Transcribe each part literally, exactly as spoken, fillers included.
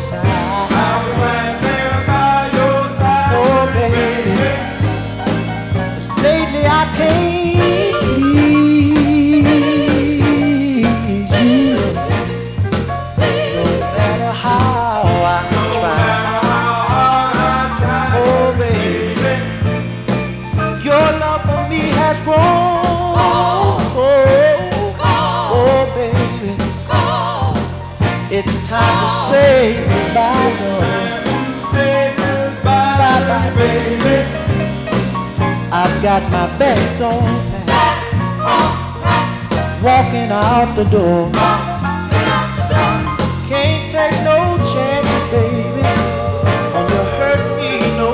side. I was right there by your side. Oh, baby. Lately I can't please you. No matter how I try. Oh, baby. Your love for me has grown. Oh, oh, baby. It's time to say goodbye, Lord. Say goodbye, Bye, bye, baby. I've got my bags on packed, walking out the door. Can't take no chances, baby, when you hurt me no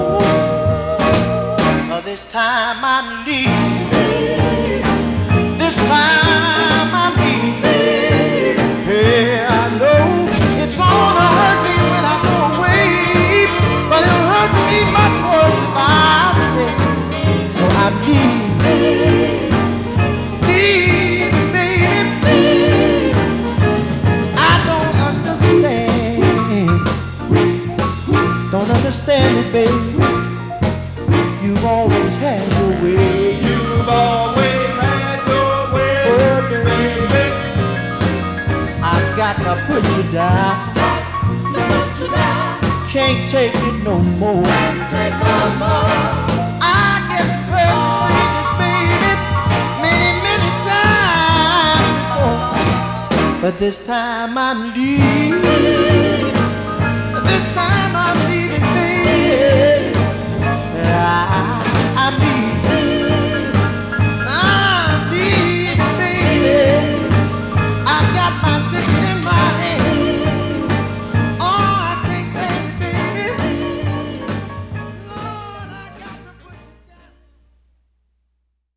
more. This time I'm leaving. This time I'm leaving. Hey, I know it's gonna hurt me when I go away, but it'll hurt me much worse if I stay. So I'm leaving, leaving, baby. I don't understand, don't understand it, baby. You've always had your way. You've always had your way, Oh, baby. I've got to put you down. Can't take it no more. I get hurt to see this, baby, many, many times before, but this time I'm leaving.